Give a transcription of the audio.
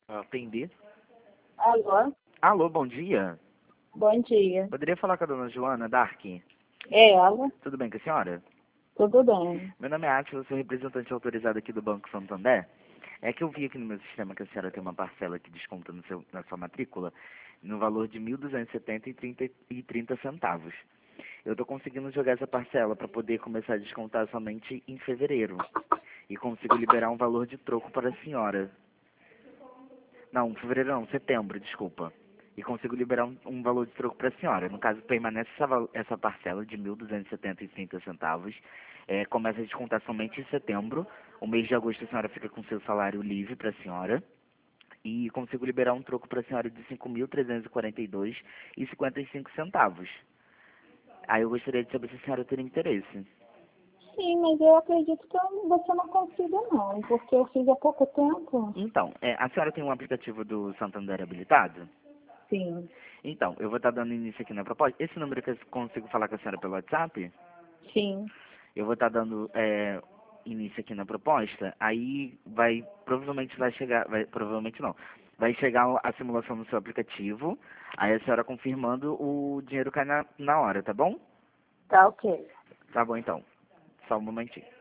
Atender. Alô, Alô, bom dia. bom dia. Poderia falar com a dona Joana Dark? É ela? Tudo bem com a senhora? Tudo bem. Meu nome é Atila, sou representante autorizado aqui do Banco Santander. É que eu vi aqui no meu sistema que a senhora tem uma parcela que desconta na sua matrícula no valor de R$ 1.270,30. Eu estou conseguindo jogar essa parcela para poder começar a descontar somente em fevereiro. E consigo liberar um valor de troco para a senhora. Não, fevereiro não, setembro, desculpa. E consigo liberar um valor de troco para a senhora. No caso, permanece essa parcela de R$ 1.270,30. Começa a descontar somente em setembro. O mês de agosto a senhora fica com seu salário livre para a senhora. E consigo liberar um troco para a senhora de R$ 5.342,55. Aí eu gostaria de saber se a senhora teria interesse. Sim, mas eu acredito que você não consiga não, porque eu fiz há pouco tempo. Então, a senhora tem um aplicativo do Santander habilitado? Sim, Então, eu vou estar dando início aqui na proposta. Esse número que eu consigo falar com a senhora pelo WhatsApp? sim. Eu vou estar dando início aqui na proposta. Aí provavelmente vai chegar, provavelmente não. Vai chegar a simulação no seu aplicativo. Aí a senhora confirmando, o dinheiro cai na hora, tá bom? Tá ok. Tá bom então. Só um momentinho.